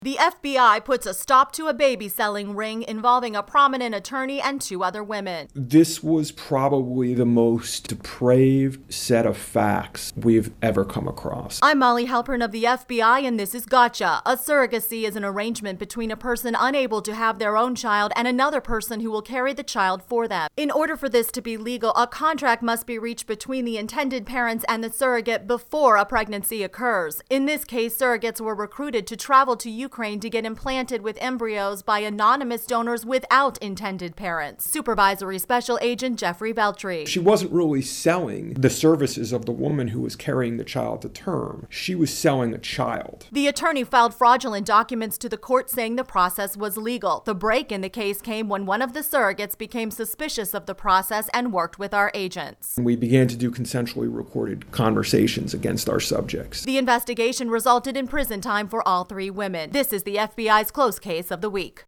The FBI puts a stop to a baby selling ring involving a prominent attorney and 2 other women. This was probably the most depraved set of facts we've ever come across. I'm Molly Halpern of the FBI, and this is Gotcha. A surrogacy is an arrangement between a person unable to have their own child and another person who will carry the child for them. In order for this to be legal, a contract must be reached between the intended parents and the surrogate before a pregnancy occurs. In this case, surrogates were recruited to travel to Ukraine to get implanted with embryos by anonymous donors without intended parents. Supervisory Special Agent Jeffrey Veltri. She wasn't really selling the services of the woman who was carrying the child to term. She was selling a child. The attorney filed fraudulent documents to the court saying the process was legal. The break in the case came when one of the surrogates became suspicious of the process and worked with our agents. We began to do consensually recorded conversations against our subjects. The investigation resulted in prison time for all 3 women. This is the FBI's close case of the week.